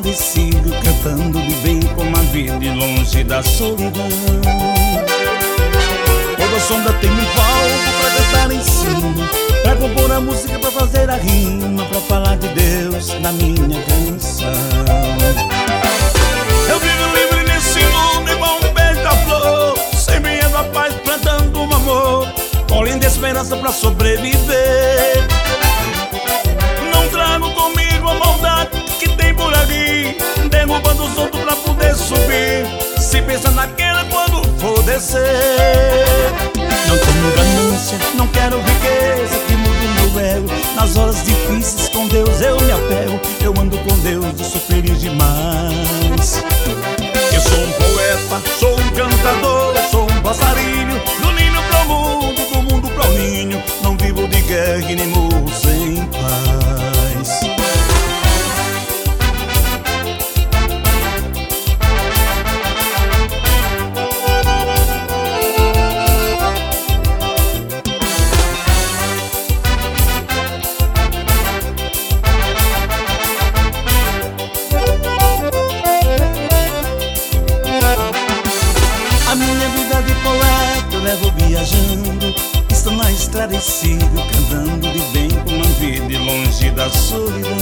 esclarecido, cantando de bem como a vida e longe da solidão. Toda sombra tem um palco pra cantar em cima, pra compor a música, pra fazer a rima, pra falar de Deus na minha canção. Eu vivo livre nesse mundo igual um beija-flor, semeando a paz, plantando um amor, colhendo esperança pra sobreviver. Não trago comigo a maldade que tem por aqui, derrubando os outros pra poder subir. Se pensa naquela quando for descer. Não tenho ganância, não quero riqueza que mude o meu ego. Nas horas difíceis com Deus eu me apego. Eu ando com Deus, eu sou feliz demais. Eu sou um poeta, sou um cantador, sou um passarinho, do ninho pro mundo, do mundo pro ninho. Não vivo de guerra e nem morro sem paz. A minha vida de poeta eu levo viajando, estando esclarecido, cantando de bem com a vida e longe da solidão.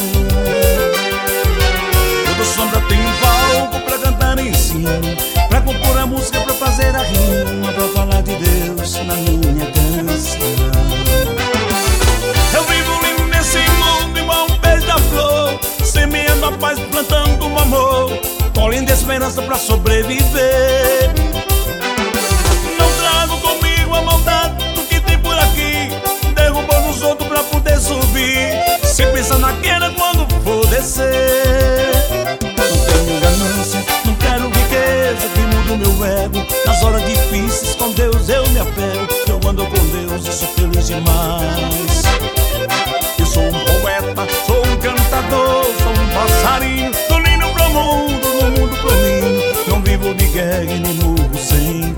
Toda sombra tem um palco pra cantar em cima, pra compor a música, pra fazer a rima, pra falar de Deus na minha canção. Eu vivo lindo nesse mundo igual um beija-flor, semeando a paz, plantando um amor, colhendo esperança pra sobreviver. Pra poder subir, se pensa naquela quando for descer. Não tenho ganância, não quero riqueza que mude o meu ego. Nas horas difíceis com Deus eu me apego. Eu ando com Deus e sou feliz demais. Eu sou um poeta, sou um cantador, sou um passarinho, do ninho pro mundo, do mundo pro ninho. Não vivo de guerra e nem morro sem